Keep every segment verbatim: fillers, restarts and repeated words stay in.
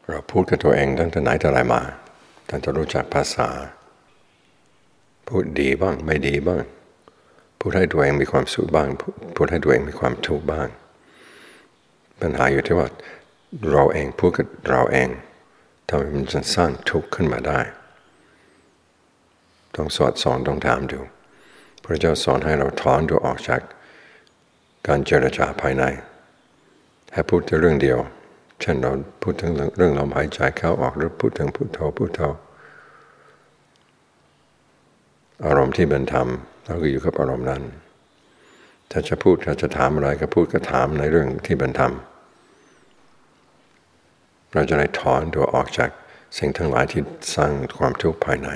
เราพูดกับตัวเองตั้งแต่ไหนแต่ไรมาตั้งแต่รู้จักภาษาพูดดีบ้างไม่ดีบ้างพูดให้ตัวเองมีความสุขบ้างพูดให้ตัวเองมีความทุกข์บ้างปัญหาอยู่ที่ว่าเราเองพูดกับเราเองทำให้มันจะสร้างทุกข์ขึ้นมาได้ต้องสอดสอนต้องถามดูพระเจ้าสอนให้เราถอนตัวออกจากการเจรจาภายในให้พูดแต่เรื่องเดียวเช่นเราพูดถึงเรื่องลมหายใจเข้าออกหรือพูดถึงพุทโธพุทโธอารมณ์ที่เป็นธรรมเราก็อยู่กับอารมณ์นั้นถ้าจะพูดถ้าจะถามอะไรก็พูดก็ถามในเรื่องที่เป็นธรรมเราจะได้ถอนตัวออกจากสิ่งทั้งหลายที่สร้างความทุกข์ภายใน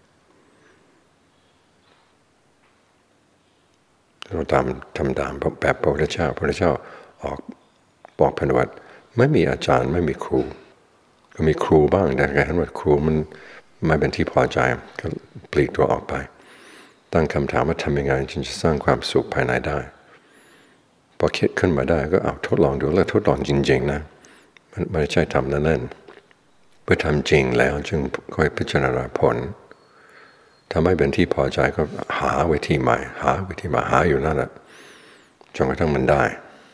เราทำทำตามแบบพระพุทธเจ้าพระพุทธเจ้าออกบอกพระวัตรไม่มีอาจารย์ไม่มีครูก็มีครูบ้างแต่การเห็นว่าครูมันไม่เป็นที่พอใจก็ปลีกตัวออกไปตั้งคำถามว่าทำยังไงจึงจะสร้างความสุขภายในได้พอคิดขึ้นมาได้ก็เอาทดลองดูแล้วทดลองจริงๆนะมันไม่ใช่ทำนั่นๆเพื่อทำจริงแล้วจึงค่อยพิจารณาผลถ้าไม่เป็นที่พอใจก็หาวิธีใหม่หาวิธีมาหาอยู่นั่นแหละจนกระทั่งมันได้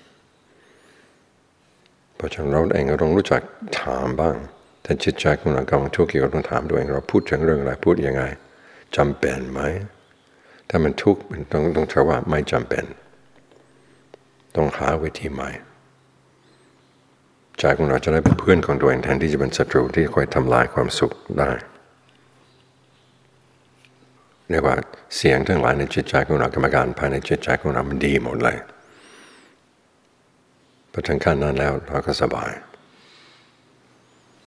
เพราะฉะนั้นเราเองก็ต้องรู้จักถามบ้างถ้าจิตใจของเรากำลังทุกข์อยู่ก็ต้องถามตัวเองเราพูดถึงเรื่องอะไรพูดยังไงจำเป็นไหมถ้ามันทุกข์ต้องต้องถือว่าไม่จำเป็นต้องหาวิธีใหม่ใจของเราจะได้เป็นเพื่อนของตัวเองแทนที่จะเป็นศัตรูที่คอยทำลายความสุขได้เรียกว่าเสียงทั้งหลายในจิตใจของเรากรรมการภายในจิตใจของเรามันดีหมดเลยพอถึงขั้นนั้นแล้วเราก็สบาย